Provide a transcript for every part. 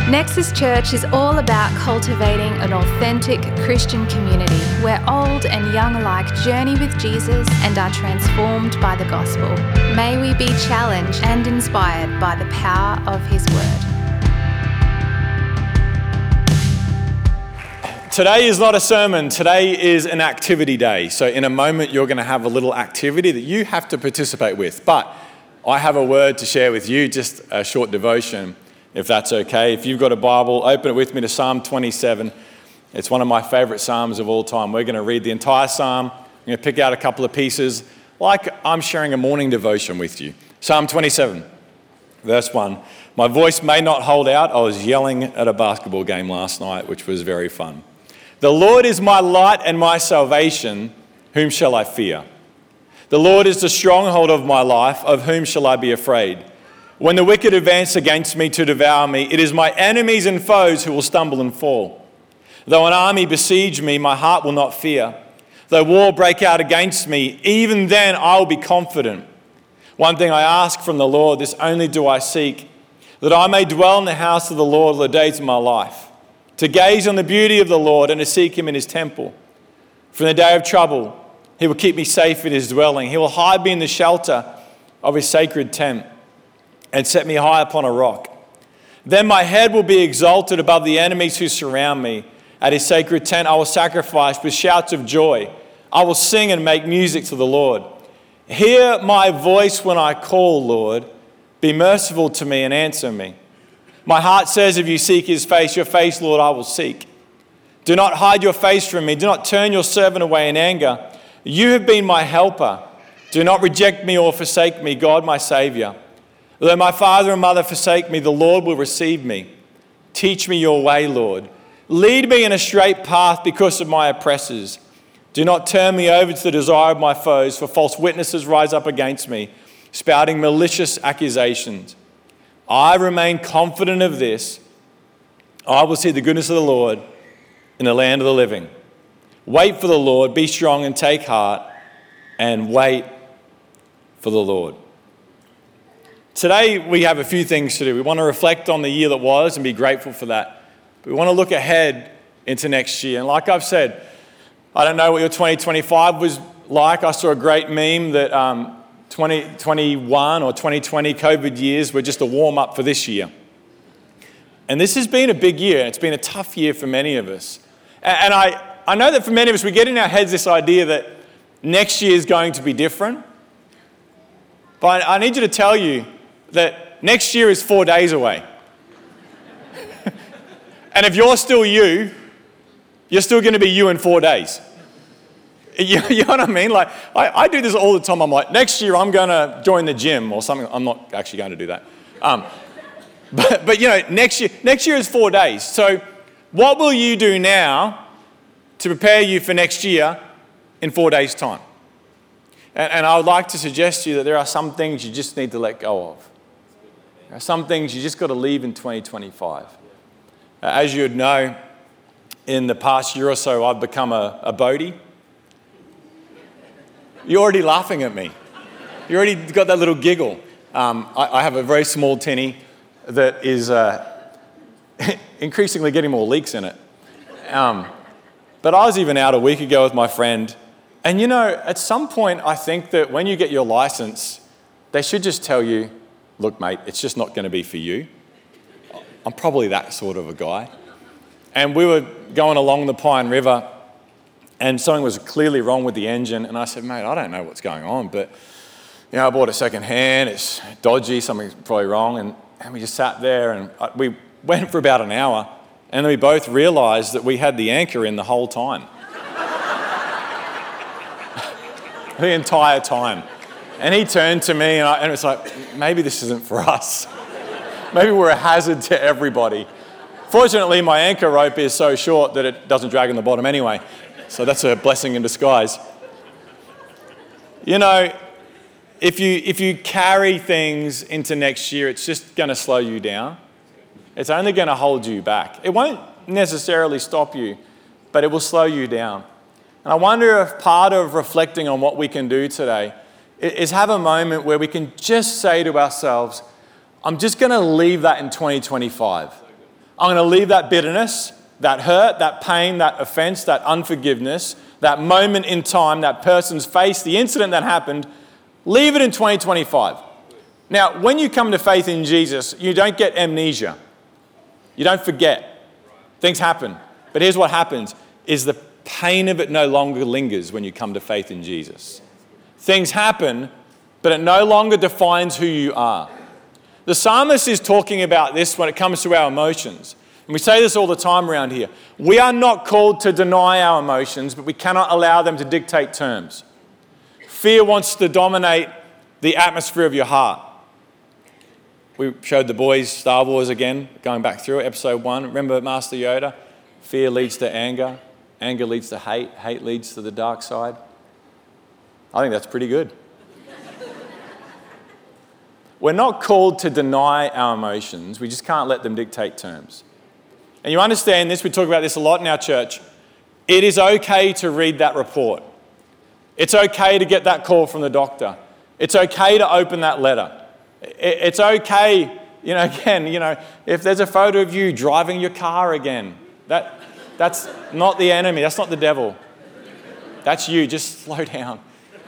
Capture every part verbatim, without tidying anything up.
Nexus Church is all about cultivating an authentic Christian community where old and young alike journey with Jesus and are transformed by the gospel. May we be challenged and inspired by the power of His word. Today is not a sermon, today is an activity day. So in a moment you're going to have a little activity that you have to participate with. But I have a word to share with you, just a short devotion, if that's okay. If you've got a Bible, open it with me to Psalm twenty-seven. It's one of my favourite Psalms of all time. We're going to read the entire Psalm. I'm going to pick out a couple of pieces like I'm sharing a morning devotion with you. Psalm twenty-seven, verse one. My voice may not hold out. I was yelling at a basketball game last night, which was very fun. The Lord is my light and my salvation. Whom shall I fear? The Lord is the stronghold of my life. Of whom shall I be afraid? When the wicked advance against me to devour me, it is my enemies and foes who will stumble and fall. Though an army besiege me, my heart will not fear. Though war break out against me, even then I will be confident. One thing I ask from the Lord, this only do I seek, that I may dwell in the house of the Lord all the days of my life, to gaze on the beauty of the Lord and to seek him in his temple. From the day of trouble, he will keep me safe in his dwelling. He will hide me in the shelter of his sacred tent and set me high upon a rock. Then my head will be exalted above the enemies who surround me. At his sacred tent I will sacrifice with shouts of joy. I will sing and make music to the Lord. Hear my voice when I call, Lord. Be merciful to me and answer me. My heart says, if you seek his face, your face, Lord, I will seek. Do not hide your face from me. Do not turn your servant away in anger. You have been my helper. Do not reject me or forsake me, God, my Saviour. Though my father and mother forsake me, the Lord will receive me. Teach me your way, Lord. Lead me in a straight path because of my oppressors. Do not turn me over to the desire of my foes, for false witnesses rise up against me, spouting malicious accusations. I remain confident of this. I will see the goodness of the Lord in the land of the living. Wait for the Lord, be strong and take heart, and wait for the Lord. Today we have a few things to do. We want to reflect on the year that was and be grateful for that. But we want to look ahead into next year. And like I've said, I don't know what your twenty twenty-five was like. I saw a great meme that um, twenty twenty-one or twenty twenty COVID years were just a warm-up for this year. And this has been a big year. It's been a tough year for many of us. And I, I know that for many of us, we get in our heads this idea that next year is going to be different. But I need you to tell you that next year is four days away. And if you're still you, you're still going to be you in four days. You, you know what I mean? Like, I, I do this all the time. I'm like, next year I'm going to join the gym or something. I'm not actually going to do that. Um, but, but, you know, next year, next year is four days. So what will you do now to prepare you for next year in four days' time? And, and I would like to suggest to you that there are some things you just need to let go of. There are some things you just got to leave in twenty twenty-five. Uh, as you would know, in the past year or so, I've become a, a Bodhi. You're already laughing at me. You already got that little giggle. Um, I, I have a very small tinny that is uh, increasingly getting more leaks in it. Um, but I was even out a week ago with my friend. And you know, at some point, I think that when you get your license, they should just tell you, look, mate, it's just not going to be for you. I'm probably that sort of a guy. And we were going along the Pine River and something was clearly wrong with the engine. And I said, mate, I don't know what's going on, but you know, I bought it second hand. It's dodgy, something's probably wrong. And, and we just sat there and we went for about an hour. And then we both realized that we had the anchor in the whole time. The entire time. And he turned to me and, I, and it was like, maybe this isn't for us. Maybe we're a hazard to everybody. Fortunately, my anchor rope is so short that it doesn't drag on the bottom anyway. So that's a blessing in disguise. You know, if you, if you carry things into next year, it's just going to slow you down. It's only going to hold you back. It won't necessarily stop you, but it will slow you down. And I wonder if part of reflecting on what we can do today is have a moment where we can just say to ourselves, I'm just going to leave that in twenty twenty-five. I'm going to leave that bitterness, that hurt, that pain, that offense, that unforgiveness, that moment in time, that person's face, the incident that happened, leave it in twenty twenty-five. Now, when you come to faith in Jesus, you don't get amnesia. You don't forget. Things happen. But here's what happens, is the pain of it no longer lingers when you come to faith in Jesus. Things happen, but it no longer defines who you are. The psalmist is talking about this when it comes to our emotions. And we say this all the time around here. We are not called to deny our emotions, but we cannot allow them to dictate terms. Fear wants to dominate the atmosphere of your heart. We showed the boys Star Wars again, going back through it, episode one. Remember Master Yoda? Fear leads to anger. Anger leads to hate. Hate leads to the dark side. I think that's pretty good. We're not called to deny our emotions. We just can't let them dictate terms. And you understand this, we talk about this a lot in our church. It is okay to read that report. It's okay to get that call from the doctor. It's okay to open that letter. It's okay, you know, again, you know, if there's a photo of you driving your car again, that that's not the enemy, that's not the devil. That's you, just slow down.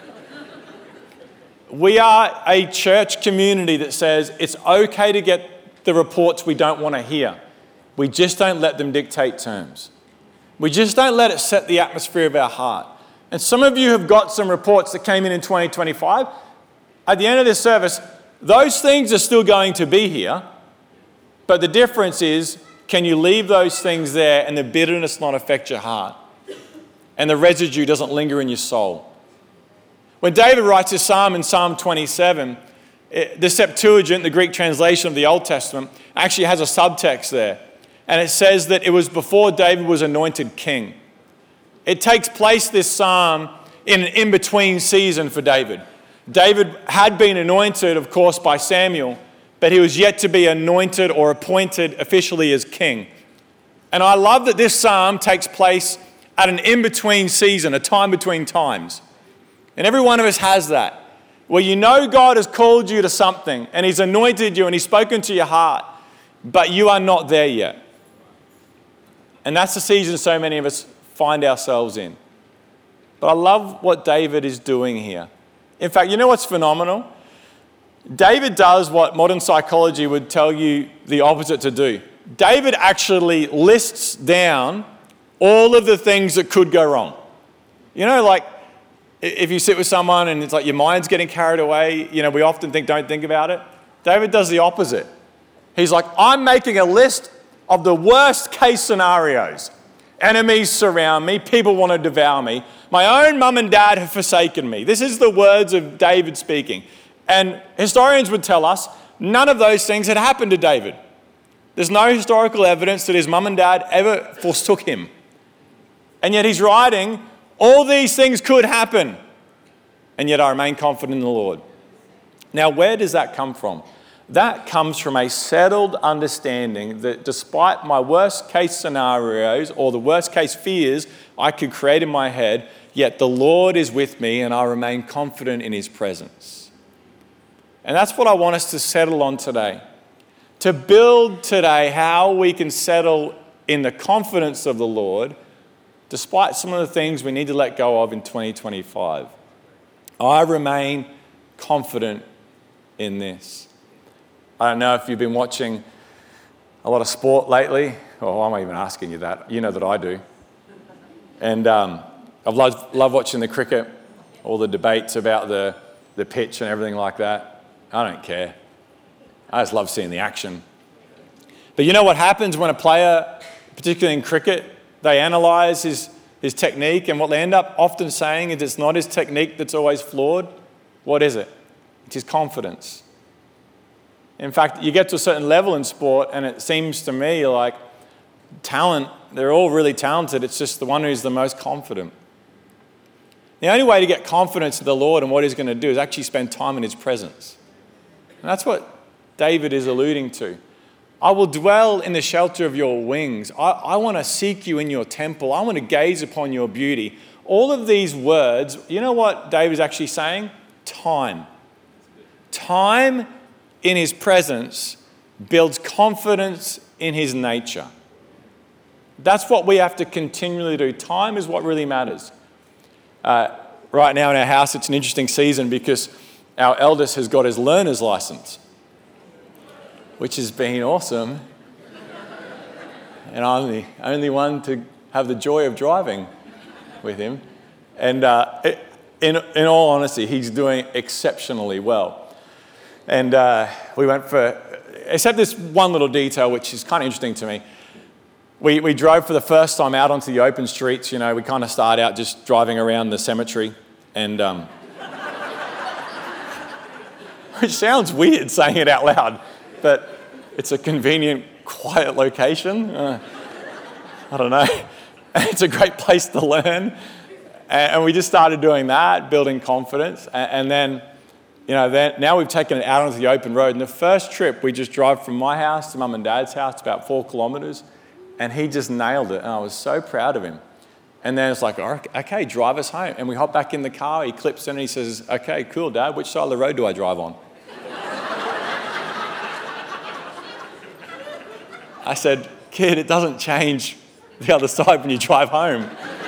We are a church community that says it's okay to get the reports we don't want to hear. We just don't let them dictate terms. We just don't let it set the atmosphere of our heart. And some of you have got some reports that came in in twenty twenty-five. At the end of this service, those things are still going to be here, but the difference is, can you leave those things there and the bitterness not affect your heart? And the residue doesn't linger in your soul. When David writes this psalm in Psalm twenty-seven, the Septuagint, the Greek translation of the Old Testament, actually has a subtext there. And it says that it was before David was anointed king. It takes place, this psalm, in an in-between season for David. David had been anointed, of course, by Samuel, but he was yet to be anointed or appointed officially as king. And I love that this psalm takes place at an in-between season, a time between times. And every one of us has that, where you know God has called you to something and he's anointed you and he's spoken to your heart, but you are not there yet. And that's the season so many of us find ourselves in. But I love what David is doing here. In fact, you know what's phenomenal? David does what modern psychology would tell you the opposite to do. David actually lists down all of the things that could go wrong. You know, like if you sit with someone and it's like your mind's getting carried away, you know, we often think, don't think about it. David does the opposite. He's like, I'm making a list of the worst case scenarios. Enemies surround me. People want to devour me. My own mum and dad have forsaken me. This is the words of David speaking. And historians would tell us none of those things had happened to David. There's no historical evidence that his mum and dad ever forsook him. And yet he's writing, all these things could happen. And yet I remain confident in the Lord. Now, where does that come from? That comes from a settled understanding that despite my worst case scenarios or the worst case fears I could create in my head, yet the Lord is with me and I remain confident in his presence. And that's what I want us to settle on today. To build today how we can settle in the confidence of the Lord despite some of the things we need to let go of in twenty twenty-five. I remain confident in this. I don't know if you've been watching a lot of sport lately. Oh, I'm not even asking you that. You know that I do. And um, I've loved, loved watching the cricket, all the debates about the, the pitch and everything like that. I don't care. I just love seeing the action. But you know what happens when a player, particularly in cricket, they analyse his, his technique, and what they end up often saying is it's not his technique that's always flawed. What is it? It's his confidence. In fact, you get to a certain level in sport and it seems to me like talent, they're all really talented. It's just the one who's the most confident. The only way to get confidence in the Lord and what he's going to do is actually spend time in his presence. And that's what David is alluding to. I will dwell in the shelter of your wings. I, I want to seek you in your temple. I want to gaze upon your beauty. All of these words, you know what David's actually saying? Time. Time in his presence builds confidence in his nature. That's what we have to continually do. Time is what really matters. Uh, right now in our house, it's an interesting season because our eldest has got his learner's license, which has been awesome. And I'm the only one to have the joy of driving with him. And uh, it, in, in all honesty, he's doing exceptionally well. And uh, we went for, except this one little detail, which is kind of interesting to me. We, we drove for the first time out onto the open streets. You know, we kind of start out just driving around the cemetery. And, um, which sounds weird saying it out loud, but it's a convenient, quiet location. Uh, I don't know. It's a great place to learn. And we just started doing that, building confidence. And then, you know, then now we've taken it out onto the open road. And the first trip, we just drove from my house to Mum and Dad's house. It's about four kilometres. And he just nailed it. And I was so proud of him. And then it's like, okay, drive us home. And we hop back in the car. He clips in and he says, okay, cool, Dad. Which side of the road do I drive on? I said, kid, it doesn't change the other side when you drive home.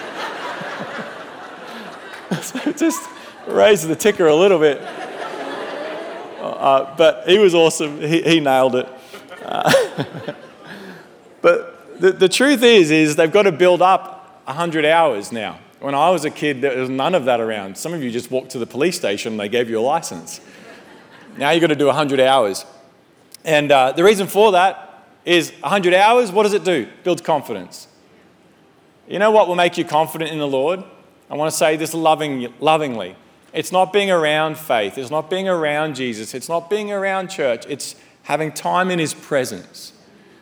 So just raised the ticker a little bit. Uh, but he was awesome. He, he nailed it. Uh, but the, the truth is, is they've got to build up one hundred hours now. When I was a kid, there was none of that around. Some of you just walked to the police station and they gave you a license. Now you've got to do one hundred hours. And uh, the reason for that is one hundred hours, what does it do? Builds confidence. You know what will make you confident in the Lord? I want to say this loving, lovingly. It's not being around faith. It's not being around Jesus. It's not being around church. It's having time in his presence.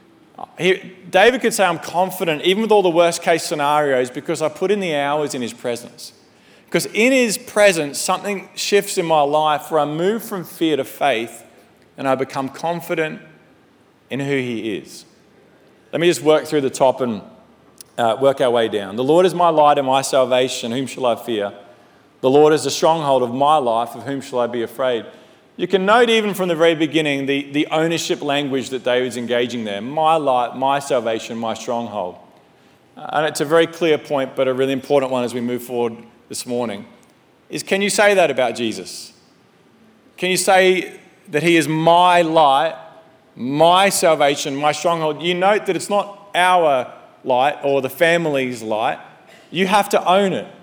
He, David could say, I'm confident, even with all the worst case scenarios, because I put in the hours in his presence. Because in his presence, something shifts in my life where I move from fear to faith and I become confident in who he is. Let me just work through the top and uh, work our way down. The Lord is my light and my salvation. Whom shall I fear? The Lord is the stronghold of my life. Of whom shall I be afraid? You can note even from the very beginning the, the ownership language that David's engaging there. My light, my salvation, my stronghold. Uh, and it's a very clear point, but a really important one as we move forward this morning, is can you say that about Jesus? Can you say that he is my light, my salvation, my stronghold? You note that it's not our light or the family's light. You have to own it.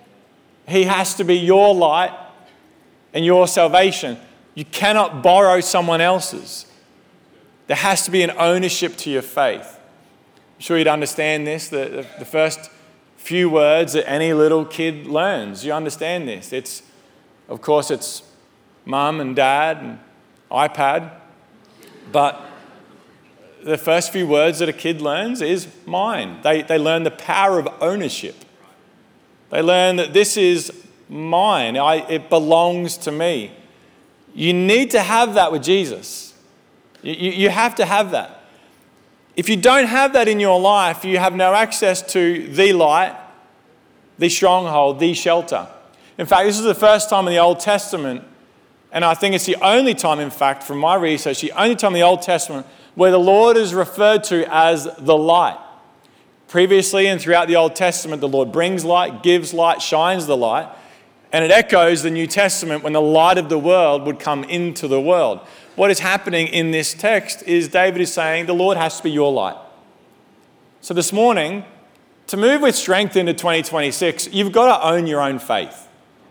He has to be your light and your salvation. You cannot borrow someone else's. There has to be an ownership to your faith. I'm sure you'd understand this, the, the first few words that any little kid learns. You understand this. It's, of course, it's mum and dad and iPad, but the first few words that a kid learns is mine. They, they learn the power of ownership. They learn that this is mine. I, it belongs to me. You need to have that with Jesus. You, you, you have to have that. If you don't have that in your life, you have no access to the light, the stronghold, the shelter. In fact, this is the first time in the Old Testament, and I think it's the only time, in fact, from my research, the only time in the Old Testament where the Lord is referred to as the light. Previously and throughout the Old Testament, the Lord brings light, gives light, shines the light, and it echoes the New Testament when the light of the world would come into the world. What is happening in this text is David is saying the Lord has to be your light. So this morning, to move with strength into twenty twenty-six, you've got to own your own faith.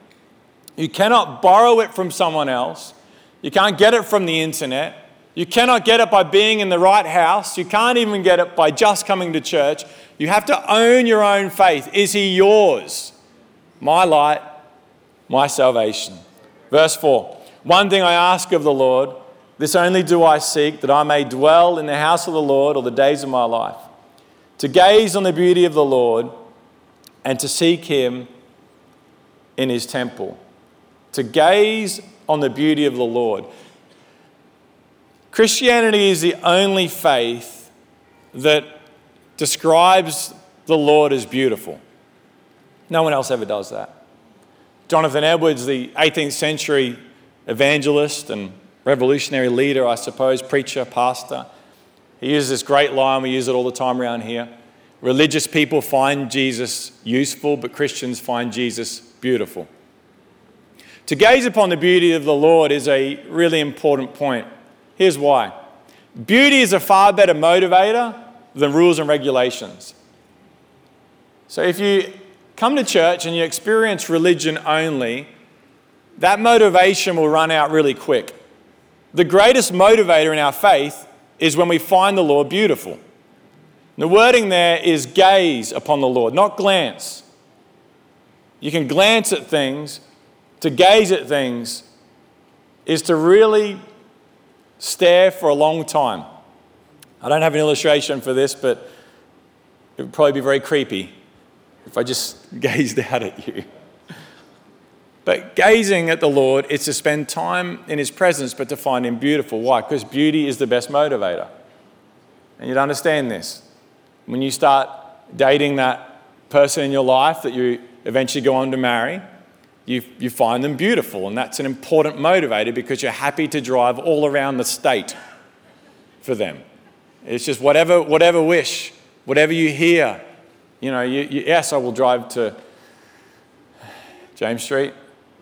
You cannot borrow it from someone else. You can't get it from the internet. You cannot get it by being in the right house. You can't even get it by just coming to church. You have to own your own faith. Is he yours? My light, my salvation. Verse four. One thing I ask of the Lord, this only do I seek, that I may dwell in the house of the Lord all the days of my life, to gaze on the beauty of the Lord and to seek him in his temple. To gaze on the beauty of the Lord. Christianity is the only faith that describes the Lord as beautiful. No one else ever does that. Jonathan Edwards, the eighteenth century evangelist and revolutionary leader, I suppose, preacher, pastor, He uses this great line, we use it all the time around here. Religious people find Jesus useful, but Christians find Jesus beautiful. To gaze upon the beauty of the Lord is a really important point. Here's why. Beauty is a far better motivator than rules and regulations. So if you come to church and you experience religion only, that motivation will run out really quick. The greatest motivator in our faith is when we find the Lord beautiful. The wording there is gaze upon the Lord, not glance. You can glance at things. To gaze at things is to really stare for a long time. I don't have an illustration for this, but it would probably be very creepy if I just gazed out at you. But gazing at the Lord is to spend time in his presence, but to find him beautiful. Why? Because beauty is the best motivator. And you'd understand this. When you start dating that person in your life that you eventually go on to marry, you, you find them beautiful. And that's an important motivator because you're happy to drive all around the state for them. It's just whatever, whatever wish, whatever you hear. You know, you, you, yes, I will drive to James Street.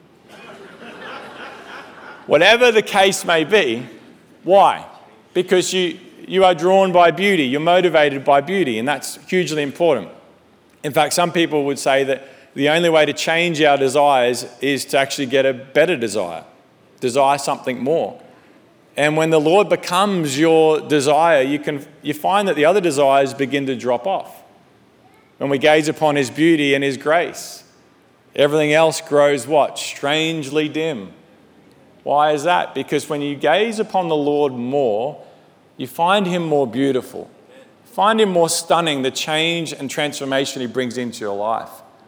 Whatever the case may be, why? Because you, you are drawn by beauty, you're motivated by beauty, and that's hugely important. In fact, some people would say that the only way to change our desires is to actually get a better desire, desire something more. And when the Lord becomes your desire, you can you find that the other desires begin to drop off. When we gaze upon his beauty and his grace, everything else grows what? Strangely dim. Why is that? Because when you gaze upon the Lord more, you find him more beautiful. Find him more stunning, the change and transformation he brings into your life.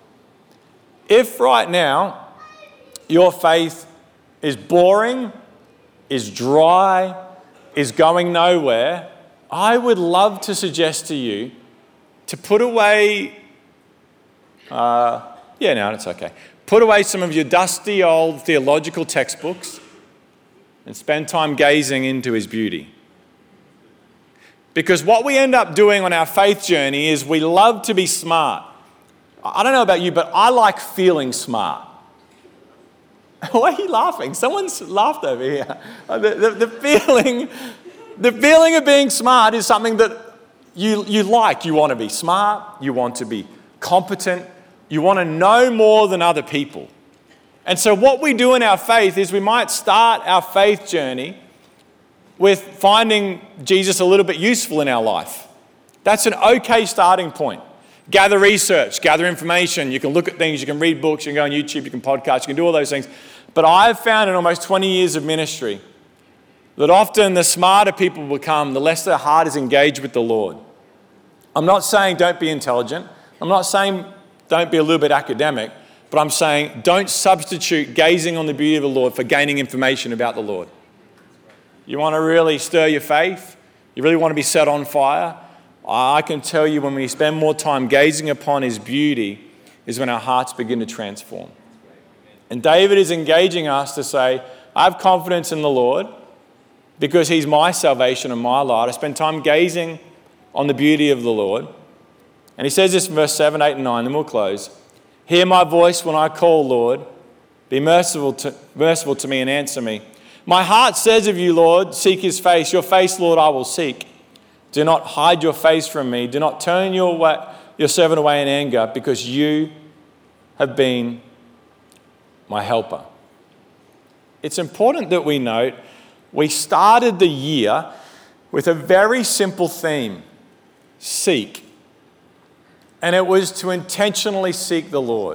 If right now your faith is boring, is dry, is going nowhere, I would love to suggest to you to put away, uh, yeah, no, it's okay. Put away some of your dusty old theological textbooks and spend time gazing into his beauty. Because what we end up doing on our faith journey is we love to be smart. I don't know about you, but I like feeling smart. Why are you laughing? Someone's laughed over here. The, the, the, feeling, the feeling of being smart is something that you, you like. You want to be smart. You want to be competent. You want to know more than other people. And so what we do in our faith is we might start our faith journey with finding Jesus a little bit useful in our life. That's an okay starting point. Gather research, gather information. You can look at things, you can read books, you can go on YouTube, you can podcast, you can do all those things. But I've found in almost twenty years of ministry that often the smarter people become, the less their heart is engaged with the Lord. I'm not saying don't be intelligent. I'm not saying don't be a little bit academic. But I'm saying don't substitute gazing on the beauty of the Lord for gaining information about the Lord. You want to really stir your faith? You really want to be set on fire? I can tell you when we spend more time gazing upon his beauty is when our hearts begin to transform. And David is engaging us to say, I have confidence in the Lord because he's my salvation and my light. I spend time gazing on the beauty of the Lord. And he says this in verse seven, eight, and nine, then we'll close. Hear my voice when I call, Lord. Be merciful to, merciful to me and answer me. My heart says of you, Lord, seek his face. Your face, Lord, I will seek. Do not hide your face from me. Do not turn your, way, your servant away in anger, because you have been my helper. It's important that we note we started the year with a very simple theme, seek. And it was to intentionally seek the Lord.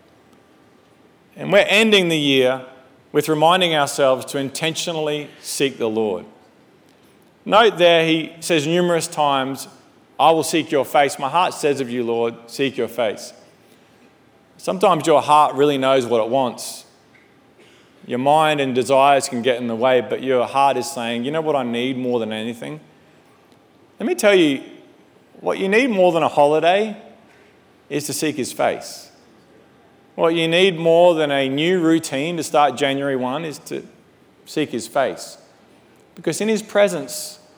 And we're ending the year with reminding ourselves to intentionally seek the Lord. Note there, he says numerous times, I will seek your face. My heart says of you, Lord, seek your face. Sometimes your heart really knows what it wants. Your mind and desires can get in the way, but your heart is saying, you know what I need more than anything? Let me tell you, what you need more than a holiday is to seek his face. What you need more than a new routine to start January first is to seek his face. Because in his presence,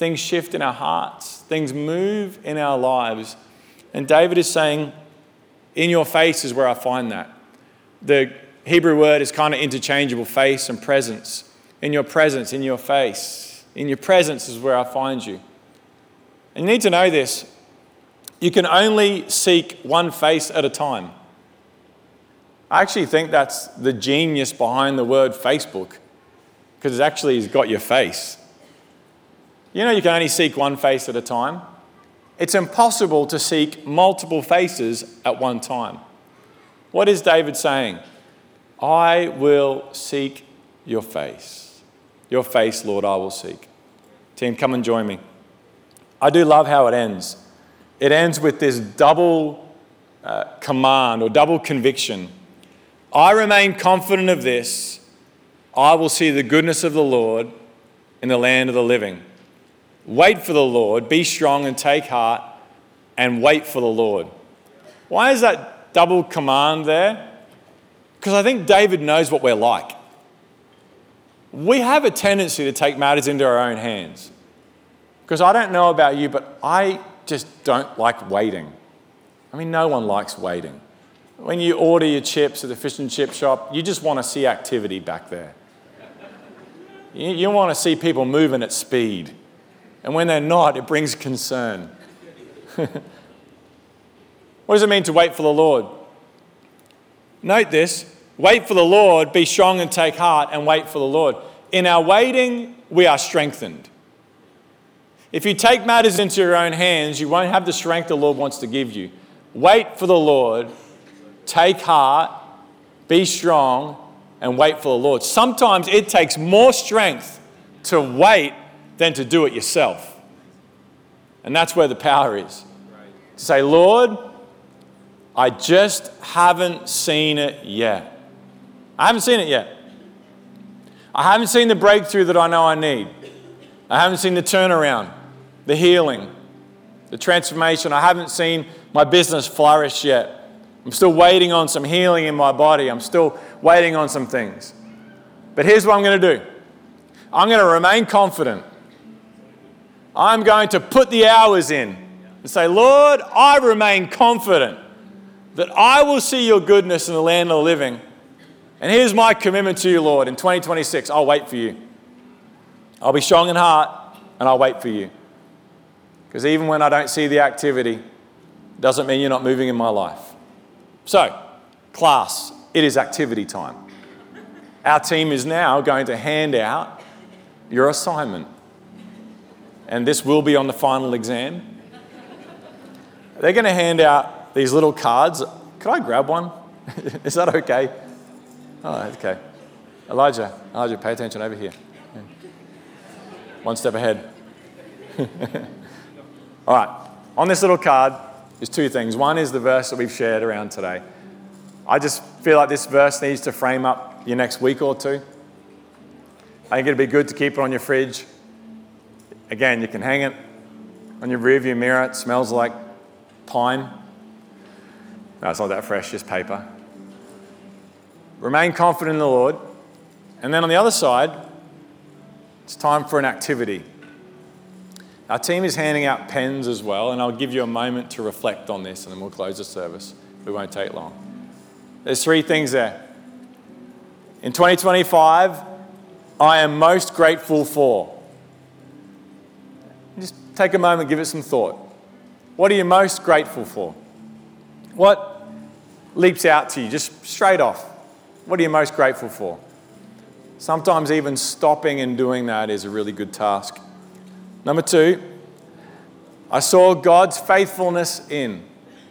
things shift in our hearts, things move in our lives. And David is saying, in your face is where I find that. The Hebrew word is kind of interchangeable, face and presence. In your presence, in your face. In your presence is where I find you. And you need to know this. You can only seek one face at a time. I actually think that's the genius behind the word Facebook, because it actually has got your face. You know you can only seek one face at a time. It's impossible to seek multiple faces at one time. What is David saying? I will seek your face. Your face, Lord, I will seek. Team, come and join me. I do love how it ends. It ends with this double uh, command or double conviction. I remain confident of this. I will see the goodness of the Lord in the land of the living. Wait for the Lord, be strong and take heart, and wait for the Lord. Why is that double command there? Because I think David knows what we're like. We have a tendency to take matters into our own hands. Because I don't know about you, but I just don't like waiting. I mean, no one likes waiting. When you order your chips at the fish and chip shop, you just want to see activity back there. You, you want to see people moving at speed. And when they're not, it brings concern. What does it mean to wait for the Lord? Note this. Wait for the Lord, be strong and take heart, and wait for the Lord. In our waiting, we are strengthened. If you take matters into your own hands, you won't have the strength the Lord wants to give you. Wait for the Lord, take heart, be strong, and wait for the Lord. Sometimes it takes more strength to wait than to do it yourself. And that's where the power is. To say, Lord, I just haven't seen it yet. I haven't seen it yet. I haven't seen the breakthrough that I know I need. I haven't seen the turnaround, the healing, the transformation. I haven't seen my business flourish yet. I'm still waiting on some healing in my body. I'm still waiting on some things. But here's what I'm going to do. I'm going to remain confident. I'm going to put the hours in and say, Lord, I remain confident that I will see your goodness in the land of the living. And here's my commitment to you, Lord. In twenty twenty-six, I'll wait for you. I'll be strong in heart and I'll wait for you. Because even when I don't see the activity, it doesn't mean you're not moving in my life. So, class, it is activity time. Our team is now going to hand out your assignment. And this will be on the final exam. They're going to hand out these little cards. Could I grab one? Is that okay? Oh, okay. Elijah, Elijah, pay attention over here. Yeah. One step ahead. All right. On this little card is two things. One is the verse that we've shared around today. I just feel like this verse needs to frame up your next week or two. I think it'd be good to keep it on your fridge. Again, you can hang it on your rearview mirror. It smells like pine. No, it's not that fresh, just paper. Remain confident in the Lord. And then on the other side, it's time for an activity. Our team is handing out pens as well, and I'll give you a moment to reflect on this, and then we'll close the service. It won't take long. There's three things there. In twenty twenty-five, I am most grateful for. Just take a moment, give it some thought. What are you most grateful for? What leaps out to you, just straight off? What are you most grateful for? Sometimes even stopping and doing that is a really good task. Number two, I saw God's faithfulness in.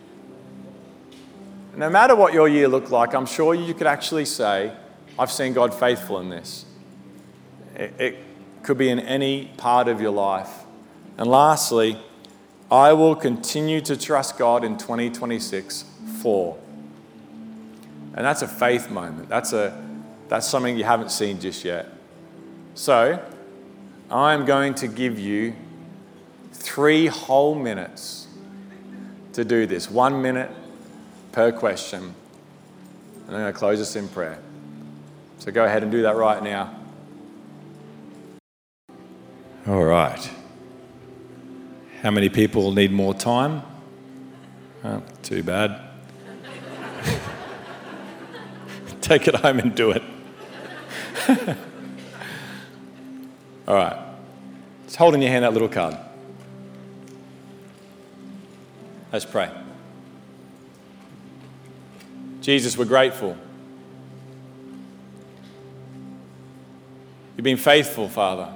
No matter what your year looked like, I'm sure you could actually say, I've seen God faithful in this. It, it could be in any part of your life. And lastly, I will continue to trust God in twenty twenty-six for. And that's a faith moment. That's a that's something you haven't seen just yet. So, I'm going to give you three whole minutes to do this. One minute per question. And I'm going to close this in prayer. So go ahead and do that right now. All right. How many people need more time? Oh, too bad. Take it home and do it. All right. Just hold in your hand that little card. Let's pray. Jesus, we're grateful. You've been faithful, Father.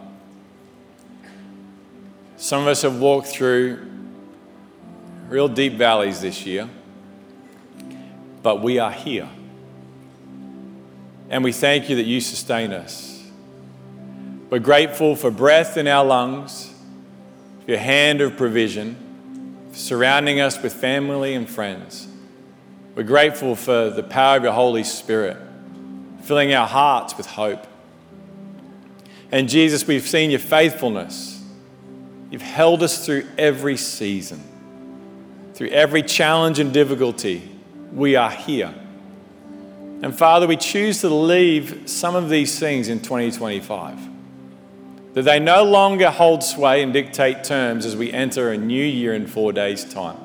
Some of us have walked through real deep valleys this year, but we are here. And we thank you that you sustain us. We're grateful for breath in our lungs, for your hand of provision, for surrounding us with family and friends. We're grateful for the power of your Holy Spirit, filling our hearts with hope. And Jesus, we've seen your faithfulness. You've held us through every season. Through every challenge and difficulty, we are here. And Father, we choose to leave some of these things in twenty twenty-five. That they no longer hold sway and dictate terms as we enter a new year in four days' time.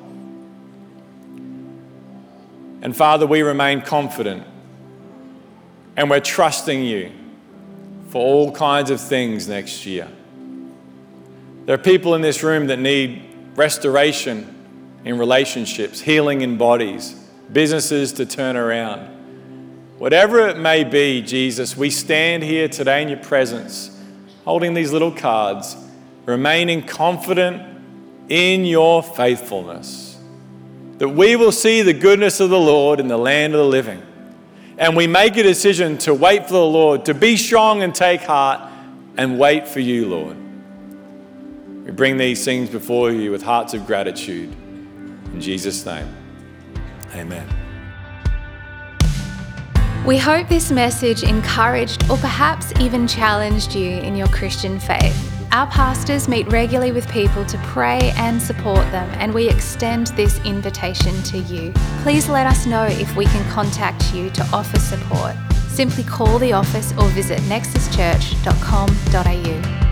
And Father, we remain confident and we're trusting you for all kinds of things next year. There are people in this room that need restoration in relationships, healing in bodies, businesses to turn around. Whatever it may be, Jesus, we stand here today in your presence, holding these little cards, remaining confident in your faithfulness, that we will see the goodness of the Lord in the land of the living. And we make a decision to wait for the Lord, to be strong and take heart and wait for you, Lord. We bring these things before you with hearts of gratitude. In Jesus' name, amen. We hope this message encouraged or perhaps even challenged you in your Christian faith. Our pastors meet regularly with people to pray and support them, and we extend this invitation to you. Please let us know if we can contact you to offer support. Simply call the office or visit nexus church dot com dot a u.